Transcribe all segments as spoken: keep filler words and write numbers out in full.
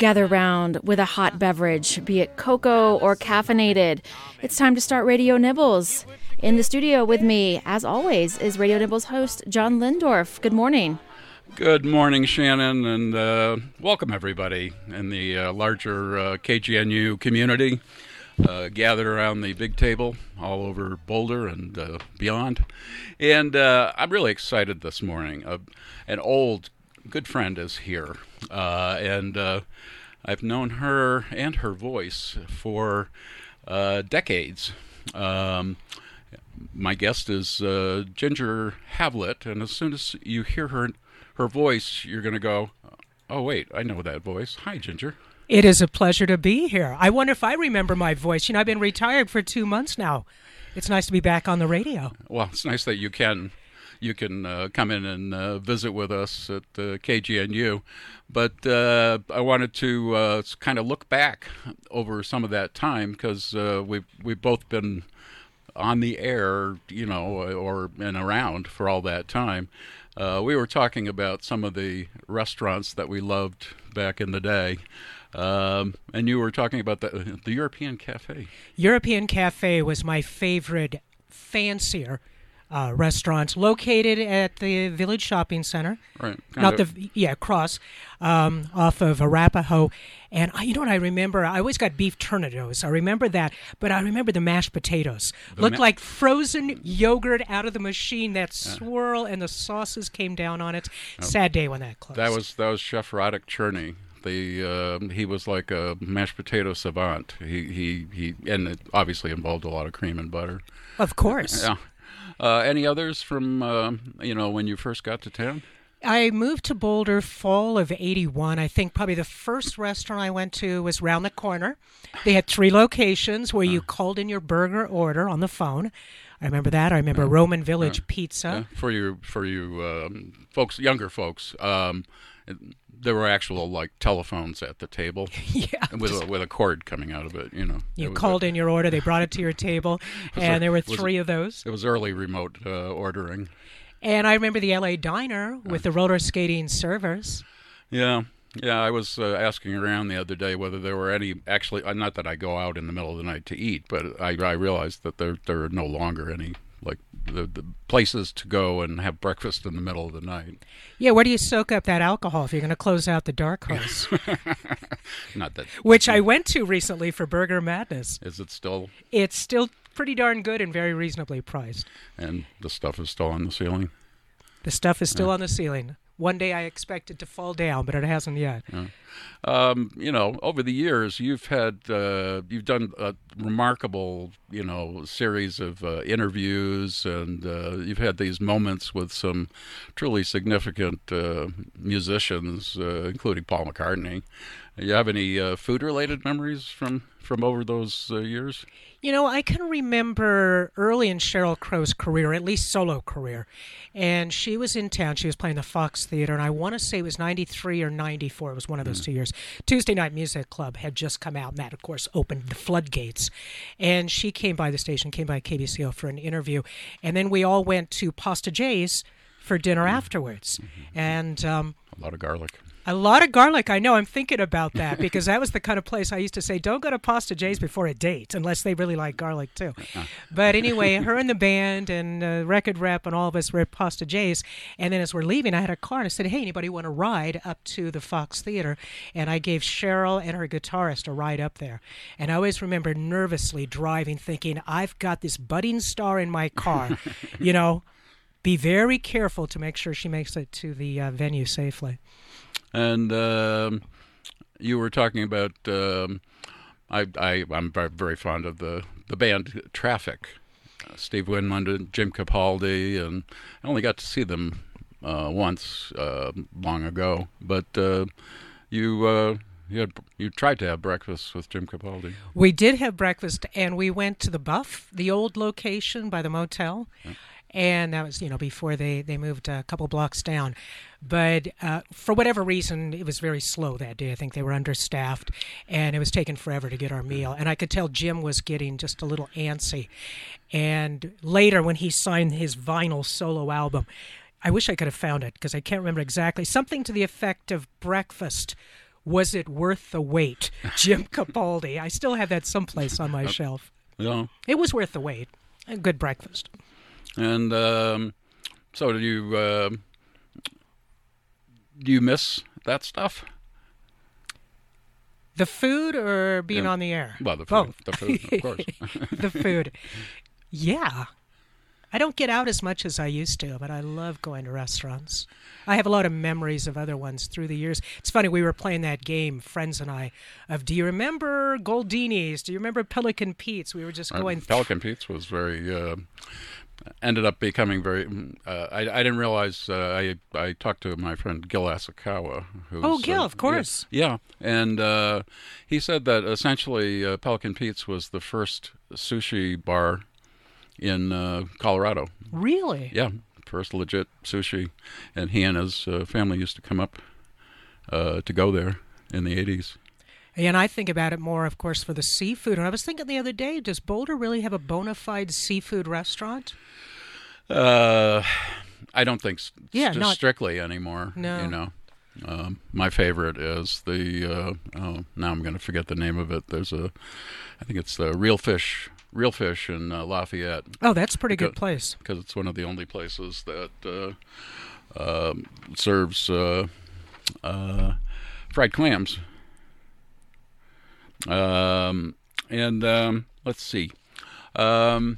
Gather round with a hot beverage, be it cocoa or caffeinated. It's time to start Radio Nibbles. In the studio with me, as always, is Radio Nibbles host John Lindorf. Good morning. Good morning, Shannon, and uh, welcome everybody in the uh, larger uh, K G N U community. Uh, gathered around the big table all over Boulder and uh, beyond. And uh, I'm really excited this morning. Uh, an old good friend is here, uh, and uh, I've known her and her voice for uh, decades. Um, my guest is uh, Ginger Havlett, and as soon as you hear her her voice, you're going to go, oh, wait, I know that voice. Hi, Ginger. It is a pleasure to be here. I wonder if I remember my voice. You know, I've been retired for two months now. It's nice to be back on the radio. Well, it's nice that you can you can uh, come in and uh, visit with us at uh, K G N U. But uh, I wanted to uh, kind of look back over some of that time because uh, we've, we've both been on the air, you know, or and around for all that time. Uh, we were talking about some of the restaurants that we loved back in the day. Um, and you were talking about the, the European Cafe. European Cafe was my favorite, fancier uh, restaurant, located at the Village Shopping Center. Right. Not of, the, yeah, across, um, off of Arapahoe. And I, you know what I remember? I always got beef tornadoes. I remember that. But I remember the mashed potatoes. The Looked ma- like frozen yogurt out of the machine. That swirl and the sauces came down on it. Oh. Sad day when that closed. That was, that was Chef Roddick Cherney. The uh, he was like a mashed potato savant. He he he, and it obviously involved a lot of cream and butter. Of course. Yeah. Uh, any others from uh, you know when you first got to town? I moved to Boulder fall of eighty-one. I think probably the first restaurant I went to was round the corner. They had three locations where you uh. called in your burger order on the phone. I remember that. I remember uh, Roman Village uh, Pizza. Uh, for you, for you um, folks, younger folks. Um, it, There were actual like telephones at the table, yeah, with a, with a cord coming out of it. You know, you called a, in your order, they brought it to your table, and a, there were three was, of those. It was early remote uh, ordering. And I remember the L A Diner with uh, the roller skating servers. Yeah, yeah. I was uh, asking around the other day whether there were any actually. Uh, not that I go out in the middle of the night to eat, but I, I realized that there there are no longer any. Like the, the places to go and have breakfast in the middle of the night. Yeah, where do you soak up that alcohol if you're going to close out the dark horse? Not that. Which I went to recently for Burger Madness. Is it still? It's still pretty darn good and very reasonably priced. And the stuff is still on the ceiling? The stuff is still yeah. on the ceiling. One day I expect it to fall down, but it hasn't yet. Yeah. Um, you know, over the years, you've had uh, you've done a remarkable, you know, series of uh, interviews, and uh, you've had these moments with some truly significant uh, musicians, uh, including Paul McCartney. You have any uh, food-related memories from, from over those uh, years? You know, I can remember early in Sheryl Crow's career, at least solo career, and she was in town. She was playing the Fox Theater, and I want to say it was ninety-three or ninety-four. It was one of those mm. two years. Tuesday Night Music Club had just come out, and that, of course, opened the floodgates. And she came by the station, came by K B C O for an interview, and then we all went to Pasta J's for dinner mm. afterwards. Mm-hmm. And um, a lot of garlic. A lot of garlic. I know. I'm thinking about that because that was the kind of place I used to say, don't go to Pasta J's before a date unless they really like garlic too. But anyway, her and the band and uh, record rep and all of us were at Pasta J's. And then as we're leaving, I had a car and I said, hey, anybody want to ride up to the Fox Theater? And I gave Sheryl and her guitarist a ride up there. And I always remember nervously driving thinking, I've got this budding star in my car. You know, be very careful to make sure she makes it to the uh, venue safely. And um, you were talking about, um, I, I, I'm very fond of the, the band Traffic, uh, Steve Winwood and Jim Capaldi, and I only got to see them uh, once uh, long ago. But uh, you uh, you had, you tried to have breakfast with Jim Capaldi. We did have breakfast, and we went to the Buff, the old location by the motel. Yeah. And that was, you know, before they, they moved a couple blocks down. But uh, for whatever reason, it was very slow that day. I think they were understaffed, and it was taking forever to get our meal. And I could tell Jim was getting just a little antsy. And later, when he signed his vinyl solo album, I wish I could have found it because I can't remember exactly. Something to the effect of breakfast Was it worth the wait? Jim Capaldi. I still have that someplace on my shelf. Yeah. It was worth the wait. A good breakfast. And um, so, do you uh, do you miss that stuff? The food or being Yeah. on the air? Well, the food, Both. the food, of course. The food. Yeah. I don't get out as much as I used to, but I love going to restaurants. I have a lot of memories of other ones through the years. It's funny, we were playing that game, friends and I, of do you remember Goldini's? Do you remember Pelican Pete's? We were just going... Uh, Pelican Pete's was very... Uh, ended up becoming very... Uh, I, I didn't realize... Uh, I I talked to my friend Gil Asakawa. Who's, Oh, Gil, uh, of course. Yeah, yeah. And uh, he said that essentially uh, Pelican Pete's was the first sushi bar in uh, Colorado. Really? Yeah, first legit sushi. And he and his uh, family used to come up uh, to go there in the eighties. And I think about it more, of course, for the seafood. And I was thinking the other day, does Boulder really have a bona fide seafood restaurant? Uh, I don't think s- Yeah, st- not- strictly anymore. No. You know, um, my favorite is the. Uh, oh, now I'm going to forget the name of it. There's a, I think it's the Real Fish. Real Fish in uh, Lafayette, Oh, that's a pretty good Because- place. because it's one of the only places that uh, uh, serves uh, uh, fried clams. Um, and um, let's see. Um,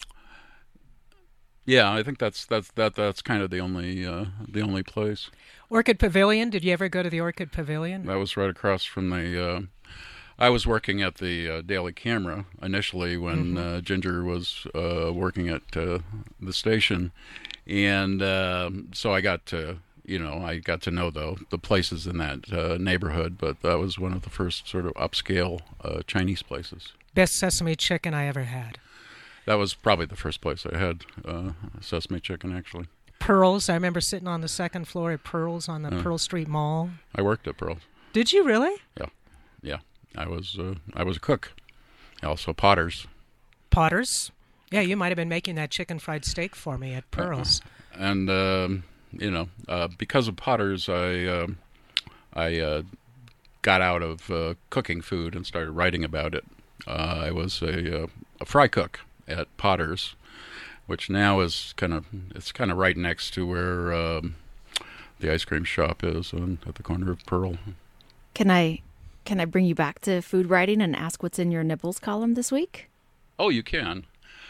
yeah, I think that's that's that that's kind of the only uh, the only place. Orchid Pavilion. Did you ever go to the Orchid Pavilion? That was right across from the. Uh, I was working at the uh, Daily Camera initially when uh, Ginger was uh, working at uh, the station, and um so I got to you know I got to know the the places in that uh, neighborhood. But that was one of the first sort of upscale uh, Chinese places. Best sesame chicken I ever had. That was probably the first place I had uh, sesame chicken. Actually, Pearls. I remember sitting on the second floor at Pearls on the Pearl Street Mall. I worked at Pearl. Did you really? Yeah, yeah. I was uh, I was a cook. Also Potter's. Potter's? Yeah, you might have been making that chicken fried steak for me at Pearl's. And um, you know, uh, because of Potter's, I um I uh, got out of uh, cooking food and started writing about it. Uh, I was a, uh, a fry cook at Potter's, which now is kind of it's kind of right next to where um, the ice cream shop is, on, at the corner of Pearl. Can I can I bring you back to food writing and ask what's in your nibbles column this week? Oh, you can.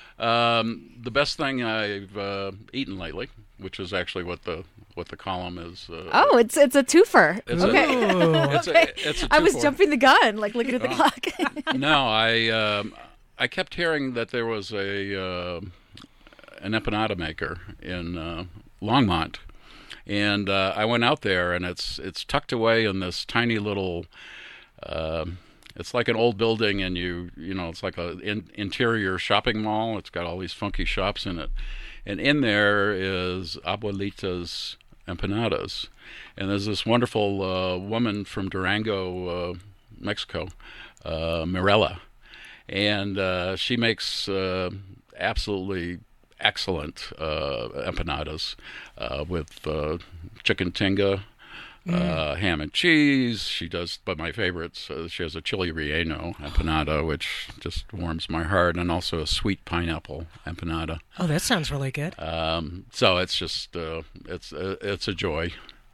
Um, the best thing I've uh, eaten lately, which is actually what the what the column is. Uh, Oh, it's it's a twofer. It's okay. Ooh. it's a, it's a I was two-for. jumping the gun, like looking at the clock. No, I um, I kept hearing that there was a uh, an empanada maker in uh, Longmont, and uh, I went out there, and it's it's tucked away in this tiny little. Um, it's like an old building, and you you know it's like a in, interior shopping mall. It's got all these funky shops in it, and in there is Abuelita's empanadas, and there's this wonderful uh, woman from Durango, uh, Mexico, uh, Mirella, and uh, she makes uh, absolutely excellent uh, empanadas uh, with uh, chicken tinga. Uh, ham and cheese. She does, but my favorites, uh, she has a chili relleno empanada, which just warms my heart, and also a sweet pineapple empanada. Oh, that sounds really good. Um, so it's just, uh, it's uh, it's a joy.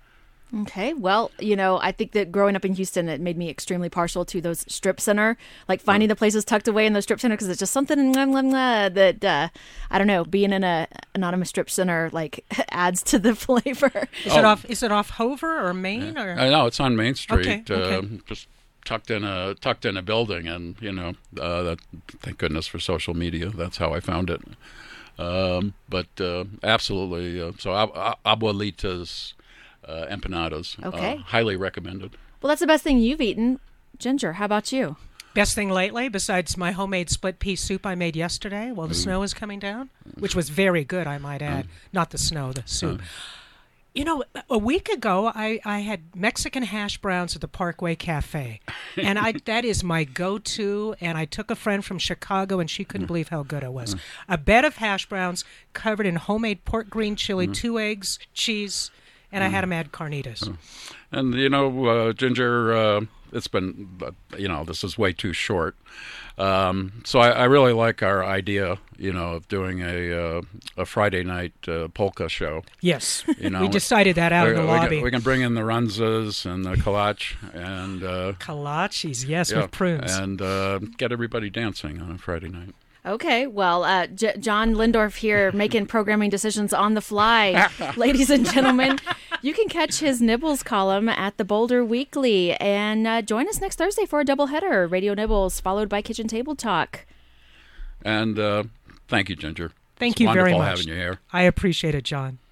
Okay, well, you know, I think that growing up in Houston, it made me extremely partial to those strip center, like finding the places tucked away in the strip center, because it's just something blah, blah, blah, that, uh, I don't know, being in a anonymous strip center, like, adds to the flavor. Is Oh. it off? Is it off Hover or Maine or? I know it's on Main Street, Okay, okay. Uh, just tucked in a tucked in a building, and you know, uh, that thank goodness for social media. That's how I found it. Um, but uh, absolutely, uh, so Ab- Ab- Abuelita's. Uh, empanadas. Okay. Uh, highly recommended. Well, that's the best thing you've eaten. Ginger, how about you? Best thing lately, besides my homemade split pea soup I made yesterday while the snow was coming down, which was very good, I might add. Not the snow, the soup. You know, a week ago, I, I had Mexican hash browns at the Parkway Cafe, and I that is my go-to, and I took a friend from Chicago, and she couldn't believe how good it was. A bed of hash browns covered in homemade pork green chili, two eggs, cheese, and I had him add carnitas. And, you know, uh, Ginger, uh, it's been, uh, you know, this is way too short. Um, so I, I really like our idea, you know, of doing a uh, a Friday night uh, polka show. Yes, you know, we decided that out we, in the we lobby. Can, we can bring in the runzas and the kolache and uh, kolaches, yes, yeah, with prunes, and uh, get everybody dancing on a Friday night. Okay, well, uh, J- John Lindorf here making programming decisions on the fly. Ladies and gentlemen, you can catch his Nibbles column at the Boulder Weekly. And uh, join us next Thursday for a doubleheader, Radio Nibbles, followed by Kitchen Table Talk. And uh, thank you, Ginger. Thank it's you very much. Wonderful having you here. I appreciate it, John.